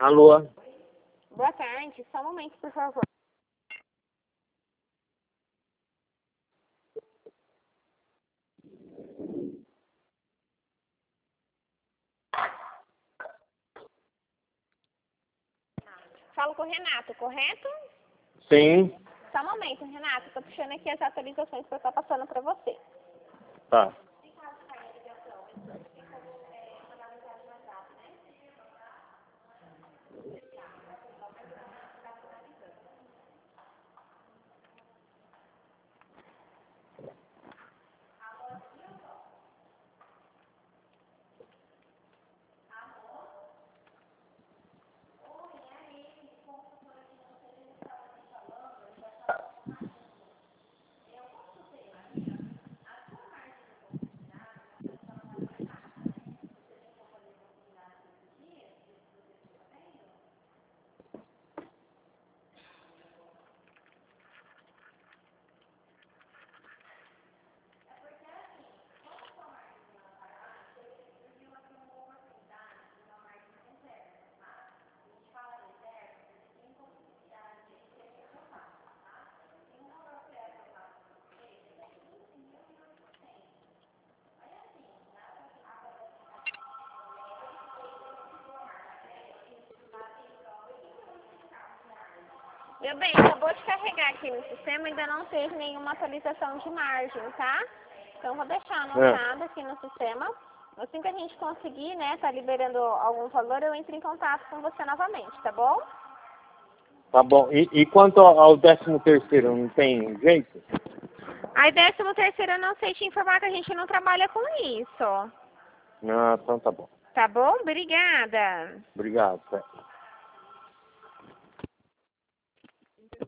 Alô? Boa tarde, só um momento, por favor. Falo com o Renato, correto? Sim. Só um momento, Renato, tô puxando aqui as atualizações que eu tô passando para você. Tá. Meu bem, acabou de carregar aqui no sistema, ainda não teve nenhuma atualização de margem, tá? Então vou deixar anotado aqui no sistema. Assim que a gente conseguir, né, tá liberando algum valor, eu entro em contato com você novamente, tá bom? Tá bom. E quanto ao 13º, não tem jeito? Aí 13º eu não sei te informar que a gente não trabalha com isso. Ah, então tá bom. Tá bom? Obrigada. Obrigado.